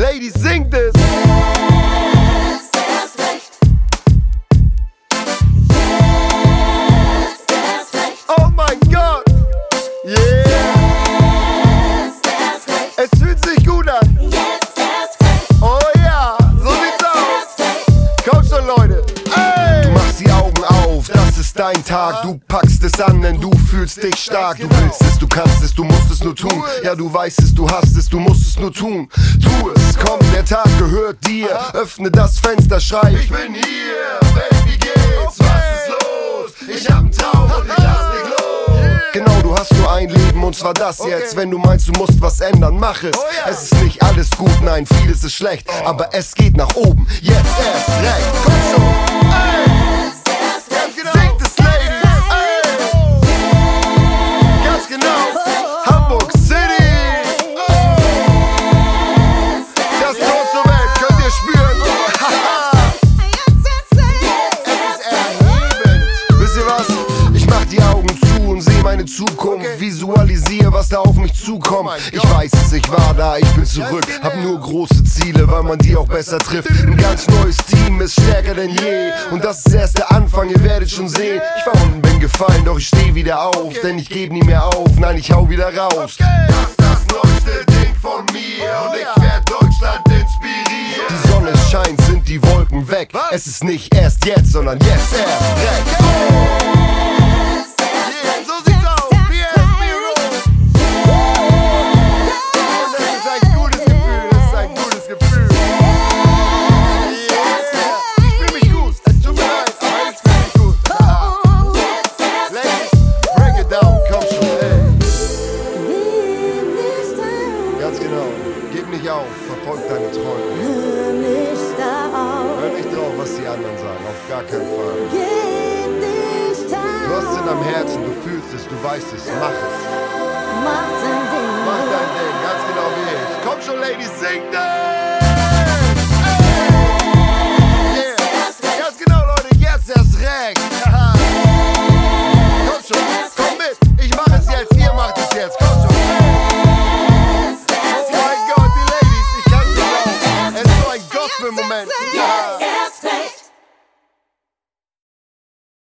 Ladies, singt es! Jetzt erst recht. Jetzt erst recht. Oh mein Gott! Yeah! Jetzt erst recht. Es fühlt sich gut an! Jetzt erst recht. Oh ja! So sieht's aus! Erst recht. Komm schon, Leute! Ey! Du machst die Augen auf, das ist dein Tag. Du packst es an, denn du fühlst dich stark. Du willst es, du kannst es, du musst es nur tun. Ja, du weißt es, du hast es, du musst es nur tun. Tu es, komm, der Tag gehört dir. Öffne das Fenster, schrei: Ich bin hier! Baby, wie geht's? Was ist los? Ich hab einen Traum und ich lass nicht los. Genau, du hast nur ein Leben und zwar das jetzt. Wenn du meinst, du musst was ändern, mach es. Es ist nicht alles gut, nein, vieles ist schlecht. Aber es geht nach oben, jetzt erst recht. Komm schon! Ey! Jetzt erst recht. Singt es, Ladies! Ey! Ganz genau! Hamburg City! Das Tor zur Welt könnt ihr spüren! Es ist erhebend! Wisst ihr was? Ich mach die Augen zu und seh meine Zukunft. Visualisiere, was da auf mich zukommt. Ich weiß es, ich war da, ich bin zurück. Hab nur große Ziele, weil man die auch besser trifft. Ein ganz neues Team ist stärker denn je. Und das ist erst der Anfang, ihr werdet schon sehen. Ich war unten, bin gefallen, doch ich steh wieder auf. Denn ich geb nie mehr auf, nein, ich hau wieder raus. Das ist das neueste Ding von mir. Und ich werd Deutschland inspirieren. Die Sonne scheint, sind die Wolken weg. Es ist nicht erst jetzt, sondern jetzt erst recht. So sieht's aus. BSB Roll. Und das ist ein gutes Gefühl. Das ist ein gutes Gefühl. Ich fühl mich gut. Es tut mir leid, aber ich fühl mich gut. Ladies, break it down. Komm schon, ey. Ganz genau. Gib nicht auf. Verfolg deine Träume. Hör nicht drauf, was die anderen sagen. Auf gar keinen Fall. Du hast es in deinem Herzen, du fühlst es, du weißt es, mach es. Mach dein Ding, ganz genau wie ich. Komm schon, Ladies, singt es!